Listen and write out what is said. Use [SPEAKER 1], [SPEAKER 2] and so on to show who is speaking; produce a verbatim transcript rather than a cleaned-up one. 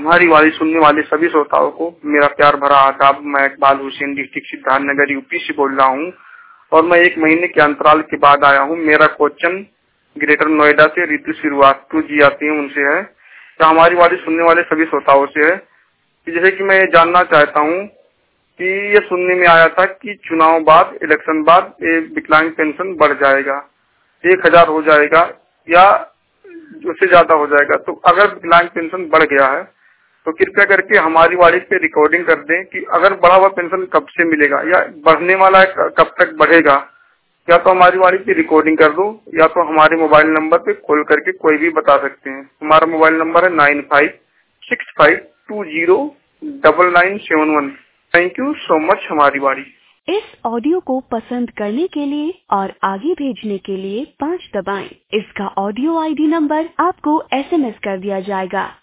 [SPEAKER 1] हमारी वाली सुनने वाले सभी श्रोताओं को मेरा प्यार भरा आदाब। मैं इकबाल हुसैन डिस्ट्रिक्ट सिद्धार्थनगर यूपी से बोल रहा हूँ और मैं एक महीने के अंतराल के बाद आया हूँ। मेरा क्वेश्चन ग्रेटर नोएडा से ऋतु श्रीवास्तव जी आती है, उनसे है। तो हमारी वाली सुनने वाले सभी श्रोताओं से है कि जैसे कि मैं ये जानना चाहता हूँ कि ये सुनने में आया था कि चुनाव बाद, इलेक्शन बाद ये विकलांग पेंशन बढ़ जाएगा, एक हजार हो जाएगा या उससे ज्यादा हो जाएगा। तो अगर विकलांग पेंशन बढ़ गया है तो कृपया करके हमारी वाली पे रिकॉर्डिंग कर दें कि अगर बढ़ा हुआ पेंशन कब से मिलेगा या बढ़ने वाला है कब तक बढ़ेगा। या तो हमारी वाली पे रिकॉर्डिंग कर दो या तो हमारे मोबाइल नंबर पे कॉल करके कोई भी बता सकते हैं। हमारा मोबाइल नंबर है nine five six five two zero double nine seven one. Thank you so much हमारी वाली।
[SPEAKER 2] इस ऑडियो को पसंद करने के लिए और आगे भेजने के लिए पाँच दबाएं। इसका ऑडियो आईडी नंबर आपको एसएमएस कर दिया जाएगा।